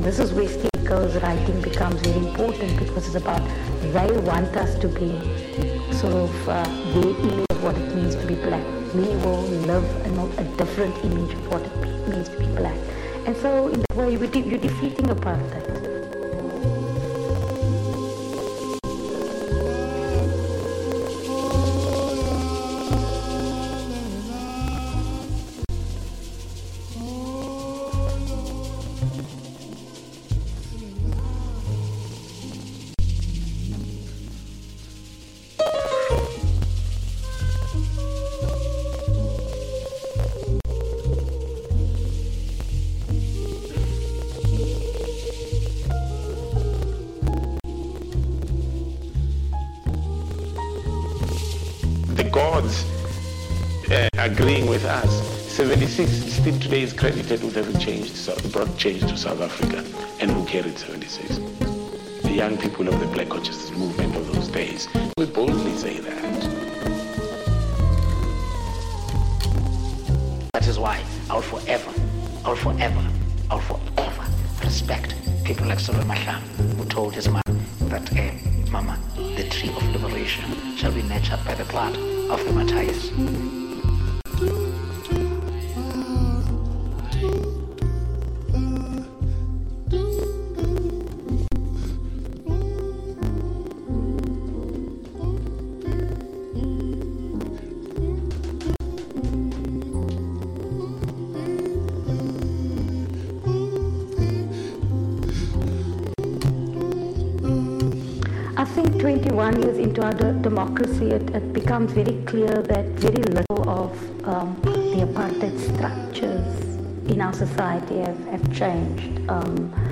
And this is where Stiko's writing becomes very important, because it's about they want us to be sort of their image of what it means to be black. We will live a different image of what it means to be black. And so in a way you're defeating apartheid. Gods agreeing with us. 76 still today is credited with having brought change to South Africa. And who carried 76? The young people of the Black Consciousness movement of those days. We boldly say that. That is why I will forever respect people like Solomon Mahlangu, who told his mother that, Mama, the tree of liberation shall be nurtured by the blood of the Matthias. I think 21 years into our democracy, it becomes very clear that very little of the apartheid structures in our society have changed.